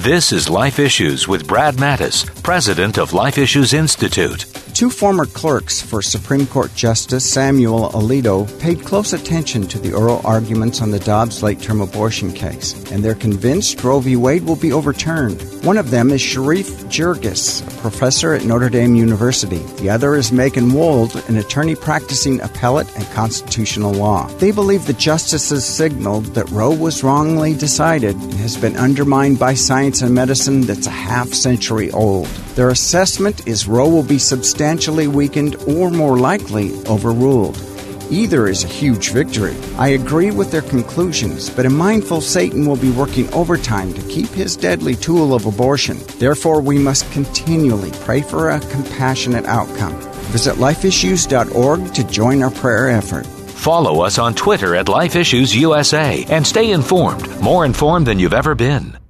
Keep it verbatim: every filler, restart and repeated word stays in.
This is Life Issues with Brad Mattis, president of Life Issues Institute. Two former clerks for Supreme Court Justice Samuel Alito paid close attention to the oral arguments on the Dobbs late-term abortion case, and they're convinced Roe v. Wade will be overturned. One of them is Sharif Jergis, a professor at Notre Dame University. The other is Megan Wold, an attorney practicing appellate and constitutional law. They believe the justices signaled that Roe was wrongly decided and has been undermined by science and medicine that's a half century old. Their assessment is Roe will be substantially weakened or, more likely, overruled. Either is a huge victory. I agree with their conclusions, but am mindful Satan will be working overtime to keep his deadly tool of abortion. Therefore, we must continually pray for a compassionate outcome. Visit life issues dot org to join our prayer effort. Follow us on Twitter at Life Issues U S A and stay informed, more informed than you've ever been.